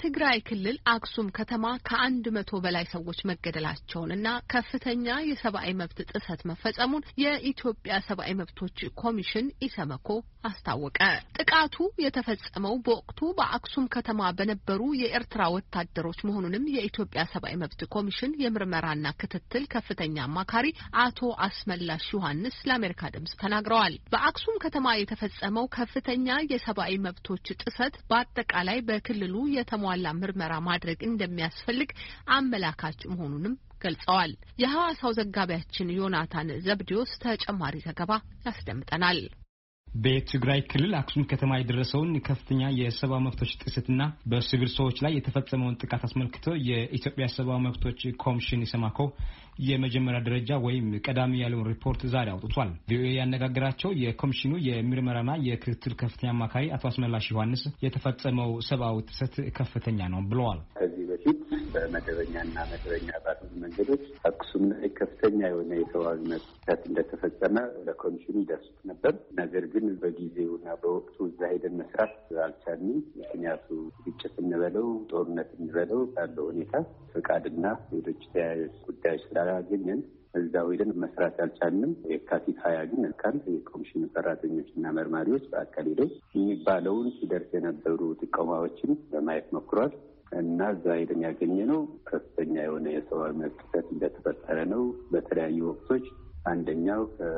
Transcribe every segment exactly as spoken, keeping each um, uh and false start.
በትግራይ ክልል አክሱም ከተማ ከአንድ መቶ በላይ ሰዎች መገደላቸውንና ከፍተኛ የሰብአዊ መብት ጥሰት መፈጸሙን የኢትዮጵያ ሰብአዊ መብቶች ኮሚሽን ኢሰመኮ አስታወቀ። ጥቃቱ የተፈጸመው በወቅቱ በአክሱም ከተማ በነበሩ የኤርትራ ወታደሮች መሆኑንም የኢትዮጵያ ሰብአዊ መብት ኮሚሽን የምርመራና ክትትል ከፍተኛ አማካሪ አቶ አስመላሽ ዮሐንስ ለአሜሪካ ድምጽ ተናግረዋል። በአክሱም ከተማ የተፈጸመው ከፍተኛ የሰብአዊ መብቶች ጥሰት በአጠቃላይ በክልሉ የተሟላ ምርመራ ማድረግ እንደሚያስፈልግ አመላካች መሆኑንም ገልጸዋል። የሐዋሳው ዘጋቢያችን ዮናታን ዘብዲዮስ ተጨማሪ ዘገባ ያስደምጠናል። በትግራይ ክልል አክሱም ከተማ የደረሰውን ከፍተኛ የሰብአዊ መብቶች ጥሰትና በሲቪል ሰዎች ላይ የተፈጸመውን ጥቃት አስመልክቶ የኢትዮጵያ ሰብአዊ መብቶች ኮሚሽን ኢሰመኮ የመጀመሪያ ደረጃ ወይም ቀዳሚ ያለውን ሪፖርት ዛሬ አውጥቷል። ቪኦኤ ያነጋገራቸው የኮሚሽኑ የምርመራና የክትትል ከፍተኛ አማካሪ አቶ አስመላሽ ዮሐንስ የተፈጸመው ሰብአዊ ጥሰት ከፍተኛ ነው ብለዋል። ከዚህ በፊት በመደበኛና መደበኛ ባልሆኑ መንገዶች አክሱም ላይ ከፍተኛ የሆነ የሰብአዊ መብት ጥሰት እንደተፈጸመ ለኮሚሽኑ ይደርሱት ነበር። ነገር ግን በጊዜውና በወቅቱ እዛ ሄደን መስራት አልቻልንም። ምክንያቱ ግጭት እንበለው ጦርነት እንበለው ባለው ሁኔታ ፈቃድና ሌሎች ተያያዥ ጉዳዮች ስላላገኘን እዛው ሄደን መስራት አልቻልንም። የካቲት ሀያ ግን ካል የኮሚሽኑ ሰራተኞችና መርማሪዎች በአካል ሄደው የሚባለውን ሲደርስ የነበሩ ጥቆማዎችን በማየት ሞክሯል እና እዛ ሄደን ያገኘነው ከፍተኛ የሆነ የሰብአዊ መብት ጥሰት እንደተፈጠረ ነው። በተለያዩ ወቅቶች አንደኛው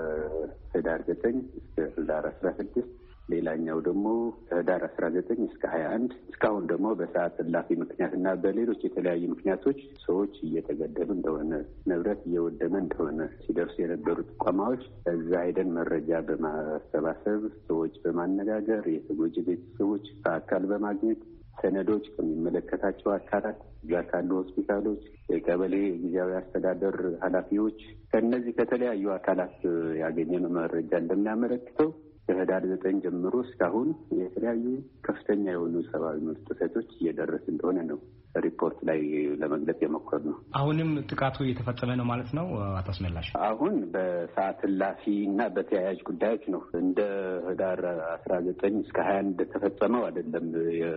ከህዳር ዘጠኝ እስከ ህዳር አስራ ስድስት ሌላኛው ደግሞ ከህዳር አስራ ዘጠኝ እስከ ሀያ አንድ እስካሁን ደግሞ በሰዓት እላፊ ምክንያትና በሌሎች የተለያዩ ምክንያቶች ሰዎች እየተገደሉ እንደሆነ ንብረት እየወደመ እንደሆነ ሲደርሱ የነበሩ ጥቆማዎች እዛ ሄደን መረጃ በማሰባሰብ ሰዎች በማነጋገር የተጎጂ ቤተሰቦች በአካል በማግኘት ሰነዶች ከሚመለከታቸው አካላት እዛ ካሉ ሆስፒታሎች፣ የቀበሌ ጊዜያዊ አስተዳደር ኃላፊዎች ከእነዚህ ከተለያዩ አካላት ያገኘነው መረጃ እንደሚያመለክተው ከህዳር ዘጠኝ ጀምሮ እስካሁን የተለያዩ ከፍተኛ የሆኑ ሰብአዊ መብት ጥሰቶች እየደረሱ እንደሆነ ነው ሪፖርት ላይ ለመግለጽ የሞከርነው። አሁንም ጥቃቱ እየተፈጸመ ነው ማለት ነው አቶ አስመላሽ? አሁን በሰዓት እላፊ እና በተያያዥ ጉዳዮች ነው። እንደ ህዳር አስራ ዘጠኝ እስከ ሀያ አንድ ተፈጸመው አይደለም።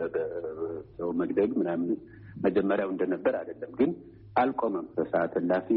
ሰው መግደሉ ምናምን መጀመሪያው እንደነበር አይደለም፣ ግን አልቆመም። በሰዓት እላፊ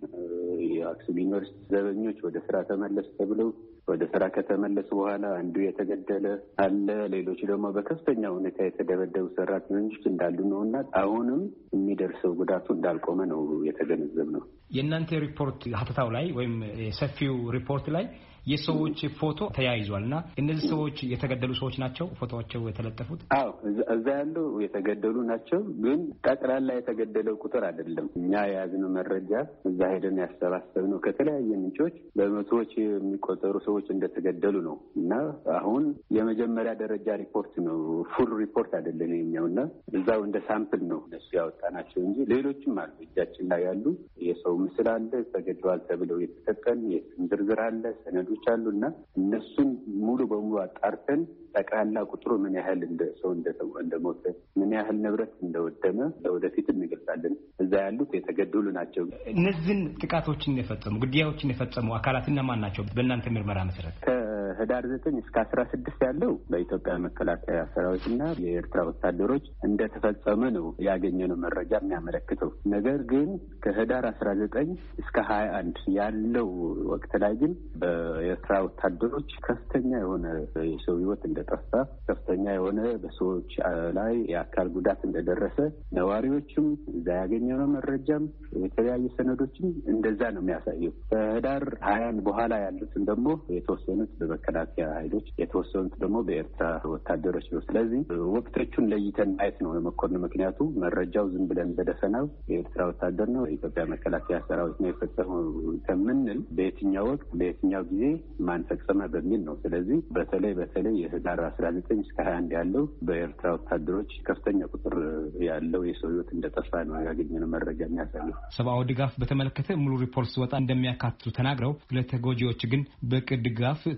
የአክሱም ዩኒቨርሲቲ ዘበኞች ወደ ስራ ተመለሱ ተብለው ወደ ስራ ከተመለሱ በኋላ አንዱ የተገደለ አለ። ሌሎች ደግሞ በከፍተኛ ሁኔታ የተደበደቡ ሰራተኞች እንዳሉ ነውና አሁንም የሚደርሰው ጉዳቱ እንዳልቆመ ነው የተገነዘብነው። የእናንተ ሪፖርት ሀተታው ላይ ወይም ሰፊው ሪፖርት ላይ የሰዎች ፎቶ ተያይዟልና እነዚህ ሰዎች የተገደሉ ሰዎች ናቸው ፎቶዎቻቸው የተለጠፉት? አዎ እዛ ያለው የተገደሉ ናቸው፣ ግን ጠቅላላ የተገደለው ቁጥር አይደለም። እኛ የያዝነው መረጃ እዛ ሄደን ያሰባሰብነው ከተለያየ ምንጮች በመቶዎች የሚቆጠሩ ሰዎች እንደተገደሉ ነው እና አሁን የመጀመሪያ ደረጃ ሪፖርት ነው፣ ፉል ሪፖርት አይደለም የኛውና እዛው እንደ ሳምፕል ነው እነሱ ያወጣናቸው እንጂ ሌሎችም አሉ። እጃችን ላይ ያሉ የሰው ምስል አለ፣ ተገድለዋል ተብለው የተሰጠን የስም ዝርዝር አለ፣ ሰነዶች አሉና እነሱን ሙሉ በሙሉ አጣርተን ጠቅላላ ቁጥሩ ምን ያህል እንደ ሰው እንደሞተ ምን ያህል ንብረት እንደወደመ ለወደፊት እንገልጻለን። እዛ ያሉት የተገደሉ ናቸው። እነዚህን ጥቃቶችን የፈጸሙ ግድያዎችን የፈጸሙ አካላት እነማን ናቸው በእናንተ ምርመራ መሰረት? ከህዳር ዘጠኝ እስከ አስራ ስድስት ያለው በኢትዮጵያ መከላከያ ሰራዊትና የኤርትራ ወታደሮች እንደተፈጸመ ነው ያገኘነው መረጃ የሚያመለክተው። ነገር ግን ከህዳር አስራ ዘጠኝ እስከ ሀያ አንድ ያለው ወቅት ላይ ግን በኤርትራ ወታደሮች ከፍተኛ የሆነ የሰው ህይወት እንደጠፋ፣ ከፍተኛ የሆነ በሰዎች ላይ የአካል ጉዳት እንደደረሰ ነዋሪዎችም እዛ ያገኘነው መረጃም የተለያዩ ሰነዶችም እንደዛ ነው የሚያሳየው። ከህዳር ሀያ አንድ በኋላ ያሉትን ደግሞ የተወሰኑት በመከላከያ ኃይሎች የተወሰኑት ደግሞ በኤርትራ ወታደሮች ነው። ስለዚህ ወቅቶቹን ለይተን ማየት ነው የመኮንን። ምክንያቱ መረጃው ዝም ብለን በደፈናው የኤርትራ ወታደር ነው የኢትዮጵያ መከላከያ ሰራዊት ነው የፈጸመው ከምንል በየትኛው ወቅት በየትኛው ጊዜ ማን ፈጸመ በሚል ነው። ስለዚህ በተለይ በተለይ የህዳር አስራ ዘጠኝ እስከ ሀያ አንድ ያለው በኤርትራ ወታደሮች ከፍተኛ ቁጥር ያለው የሰው ህይወት እንደጠፋ ነው ያገኘነው መረጃ የሚያሳየው። ሰብአዊ ድጋፍ በተመለከተ ሙሉ ሪፖርት ሲወጣ እንደሚያካትቱ ተናግረው ለተጎጂዎች ግን በቂ ድጋፍ ተደርጓል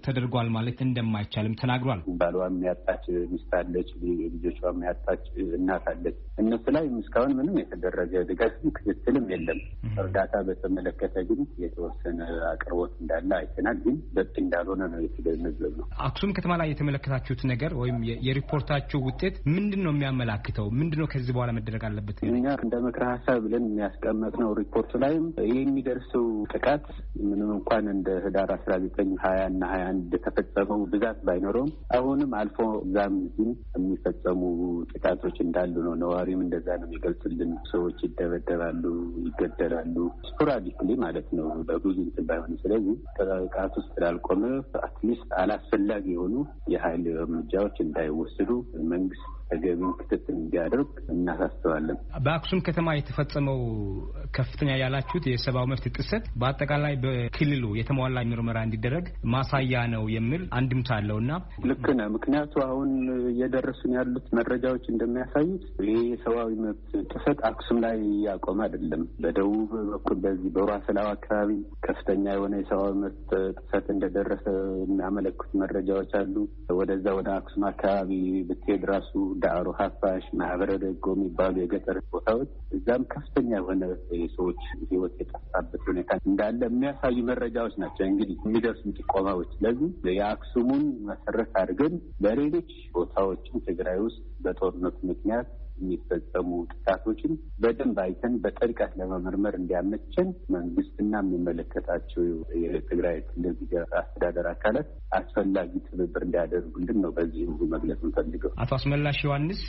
ተፈጽሟል ማለት እንደማይቻልም ተናግሯል። ባሏም ያጣች ሚስት አለች፣ ልጆቿም ያጣች እናት አለች። እነሱ ላይ እስካሁን ምንም የተደረገ ድጋፍም ክትትልም የለም። እርዳታ በተመለከተ ግን የተወሰነ አቅርቦት እንዳለ አይተናል፣ ግን በቂ እንዳልሆነ ነው የተገነዘብነው። አክሱም ከተማ ላይ የተመለከታችሁት ነገር ወይም የሪፖርታችሁ ውጤት ምንድነው የሚያመላክተው? ምንድነው ከዚህ በኋላ መደረግ አለበት? እኛ እንደ ምክረ ሀሳብ ብለን የሚያስቀምጥነው ሪፖርቱ ላይም ይህ የሚደርሰው ጥቃት ምንም እንኳን እንደ ህዳር አስራ ዘጠኝ ሀያ እና ሀያ አንድ የተፈጸመው ብዛት ባይኖረውም አሁንም አልፎ እዛም እዚህም የሚፈጸሙ ጥቃቶች እንዳሉ ነው። ነዋሪም እንደዛ ነው የሚገልጽልን። ሰዎች ይደበደባሉ፣ ይገደላሉ፣ ስፖራዲክሊ ማለት ነው፣ በብዙ እንትን ባይሆን። ስለዚህ ጥቃት ውስጥ ስላልቆመ አትሊስት አላስፈላጊ የሆኑ የሀይል እርምጃዎች እንዳይወስዱ መንግስት ተገቢውን ክትትል እንዲያደርግ እናሳስባለን። በአክሱም ከተማ የተፈጸመው ከፍተኛ ያላችሁት የሰብአዊ መብት ጥሰት በአጠቃላይ በክልሉ የተሟላ ምርመራ እንዲደረግ ማሳያ ነው የሚል አንድምታ አለውና ልክ ነው። ምክንያቱ አሁን እየደረሱን ያሉት መረጃዎች እንደሚያሳዩት ይህ የሰብአዊ መብት ጥሰት አክሱም ላይ ያቆመ አይደለም። በደቡብ በኩል በዚህ በራስላው አካባቢ ከፍተኛ የሆነ የሰብአዊ መብት ጥሰት እንደደረሰ የሚያመለክቱ መረጃዎች አሉ። ወደዛ ወደ አክሱም አካባቢ ብትሄድ ራሱ ዳዕሮ፣ ሀፋሽ፣ ማህበረ ደጎ የሚባሉ የገጠር ቦታዎች እዛም ከፍተኛ የሆነ የሰዎች ህይወት የጠፋበት ሁኔታ እንዳለ የሚያሳዩ መረጃዎች ናቸው እንግዲህ የሚደርሱ ጥቆማዎች። ስለዚህ የአክሱሙን መሰረት አድርገን በሌሎች ቦታዎችም ትግራይ ውስጥ በጦርነቱ ምክንያት የሚፈጸሙ ጥቃቶችን በደንብ አይተን በጥልቀት ለመመርመር እንዲያመቸን መንግስትና የሚመለከታቸው የትግራይ ክልል አስተዳደር አካላት አስፈላጊ ትብብር እንዲያደርጉልን ነው በዚህ ሁሉ መግለጽ እንፈልገው። አቶ አስመላሽ ዮሐንስ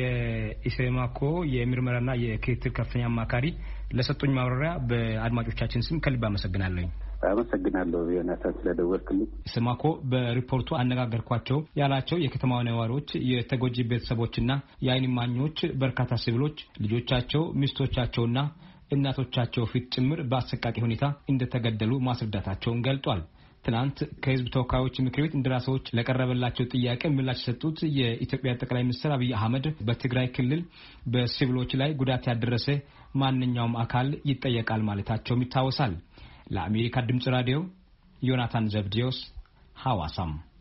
የኢሰማኮ የምርመራና የክትትል ከፍተኛ አማካሪ ለሰጡኝ ማብራሪያ በአድማጮቻችን ስም ከልብ አመሰግናለሁ። አመሰግናለሁ ዮናታን ስለደወልክልኝ። ኢሰማኮ በሪፖርቱ አነጋገርኳቸው ያላቸው የከተማው ነዋሪዎች፣ የተጎጂ ቤተሰቦችና የዓይን እማኞች በርካታ ሲቪሎች ልጆቻቸው፣ ሚስቶቻቸውና እናቶቻቸው ፊት ጭምር በአሰቃቂ ሁኔታ እንደተገደሉ ማስረዳታቸውን ገልጧል። ትናንት ከህዝብ ተወካዮች ምክር ቤት እንደራሴዎች ለቀረበላቸው ጥያቄ ምላሽ የሰጡት የኢትዮጵያ ጠቅላይ ሚኒስትር አብይ አህመድ በትግራይ ክልል በሲቪሎች ላይ ጉዳት ያደረሰ ማንኛውም አካል ይጠየቃል ማለታቸውም ይታወሳል። ለአሜሪካ ድምጽ ራዲዮ ዮናታን ዘብዲዮስ ሐዋሳም